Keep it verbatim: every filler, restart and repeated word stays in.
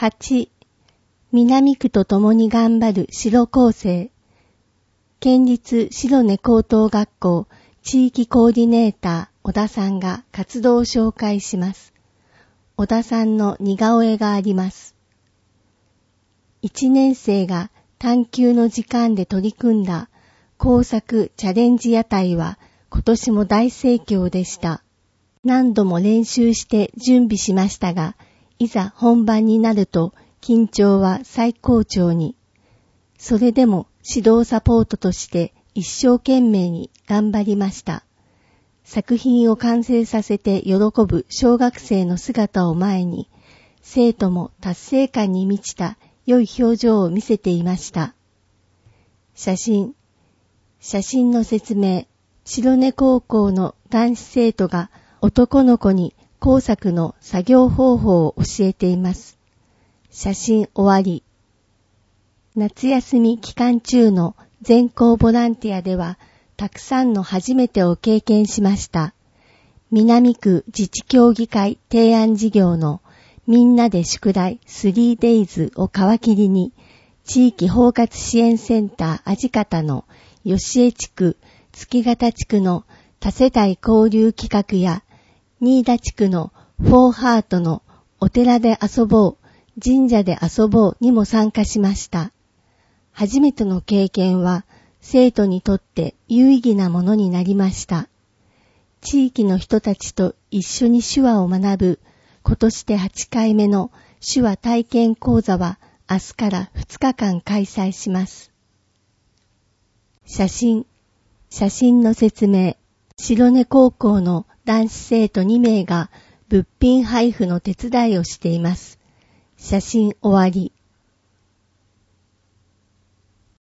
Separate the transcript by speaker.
Speaker 1: はち、南区と共に頑張る白高生。県立白根高等学校地域コーディネーター小田さんが活動を紹介します。小田さんの似顔絵があります。いちねん生が探究の時間で取り組んだ工作チャレンジ屋台は今年も大盛況でした。何度も練習して準備しましたが、いざ本番になると緊張は最高潮に。それでも指導サポートとして一生懸命に頑張りました。作品を完成させて喜ぶ小学生の姿を前に、生徒も達成感に満ちた良い表情を見せていました。写真。写真の説明。白根高校の男子生徒が男の子に工作の作業方法を教えています。写真終わり。夏休み期間中の全校ボランティアでは、たくさんの初めてを経験しました。南区自治協議会提案事業のみんなで宿題 スリーデイズ を皮切りに、地域包括支援センター味方の吉江地区、月形地区の多世代交流企画や、新田地区のフォーハートのお寺で遊ぼう、神社で遊ぼうにも参加しました。初めての経験は生徒にとって有意義なものになりました。地域の人たちと一緒に手話を学ぶ今年ではちかいめの手話体験講座は明日からふつかかん開催します。写真。写真の説明。白根高校の男子生徒にめいが物品配布の手伝いをしています。写真終わり。